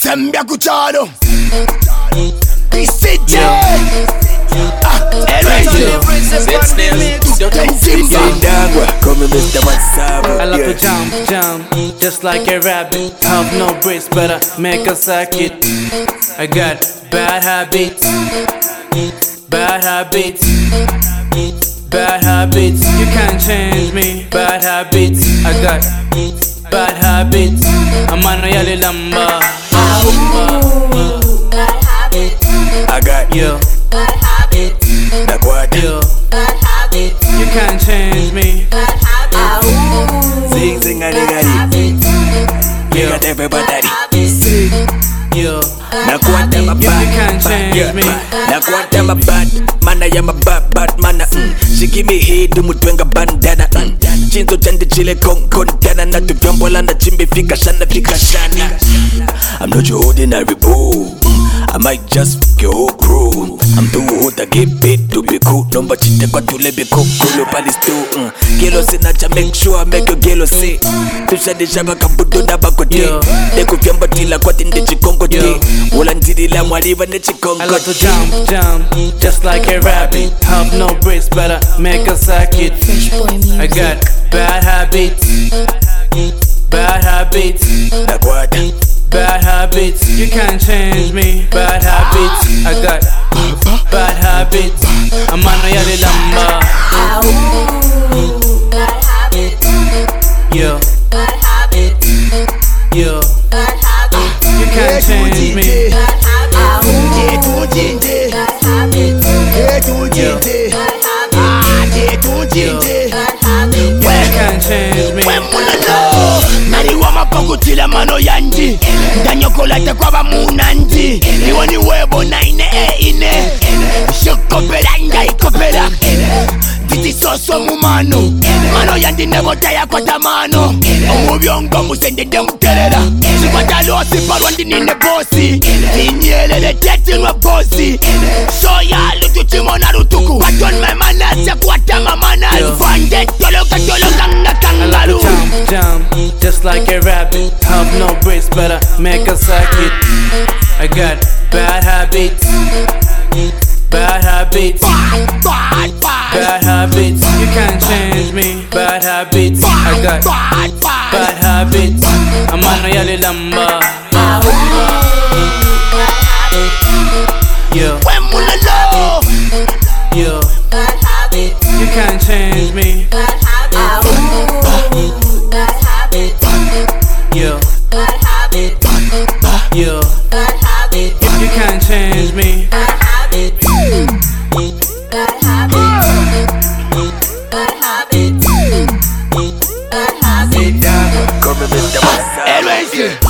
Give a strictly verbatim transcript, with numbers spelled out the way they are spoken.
Sembia Cuchado C J I love to jump, jump, just like a rabbit. Have no brace, but I make a circuit. I got bad habits, bad habits, bad habits. You can't change me. Bad habits, I got bad habits. I'm on a yellow lumber. Bad habits. I got Yo, Bad habits. the quad. yo, Bad habits. you can't change me. Bad habits. Zing zing a ding a ding. Habits. We Yo, got everybody. Habits. yo, Na quad them a you bad. can't change me. Na quad them a bad. Man I am a bad bad man. mm. She give me head do mutwenga bandana. mm. Chinzo tende chile con contana. Na tu vyombola na chimbi fika shana fika shana. I'm not your ordinary boo. I might just fuck your whole crew. I'm too hot to get paid to be cool. Number chite kwa tule be cool. Kulo palis too. Gelo sinacha make sure I make your gelo say. Tusha de shaba kabudo na bakote. Yo. Deku vyamba tila kwa tinde chikongo te. Yo. Wala ntiri la mwaliva ne chikongo I love to jump, jump, just like a rabbit. Have no brace, but I make a circuit. I got bad habits, bad habits, Na quad. bad habits. You can't change me. Bad habits, I got bad habits. I'm on a yellow lumber. Bad habits. Yo, Bad habits. yo, Bad habits. you can't change me. Bad habits. Jinde. Bad habits. Jinde. Bad habits. Jinde. Bad habits. You can't change me. Wemulalo naliwa mapokutila mano yanji ndanyokolate kwaba munanji iwoni webo naine e ine shukopela ngaikopela titi soso mumano mano yandi nebotaya kwata mano omubyongo musendede muterera sikwatalosi palwa ndinine bosi tinyelele tetinwa bosi soya lututimona lutuku kwatonme manase kwatama manal fande toloka toloka ngakangalu Jump, jump, just like a rabbit. Have no brace, but I make a circuit. I got bad habits, bad habits, bad, bad, bad, bad habits. You can't change me. Bad habits, I got bad, bad. bad habits. I'm on a yellow lumber. Yo, Wemulalo yo, Bad habits. you can't change me. Bad habits. Bad habits. Yo, Bad habits. yo, Bad habits. you can't change me. Bad habits. Bad habits. Bad habits. Bad habits. Come Mister Wasa.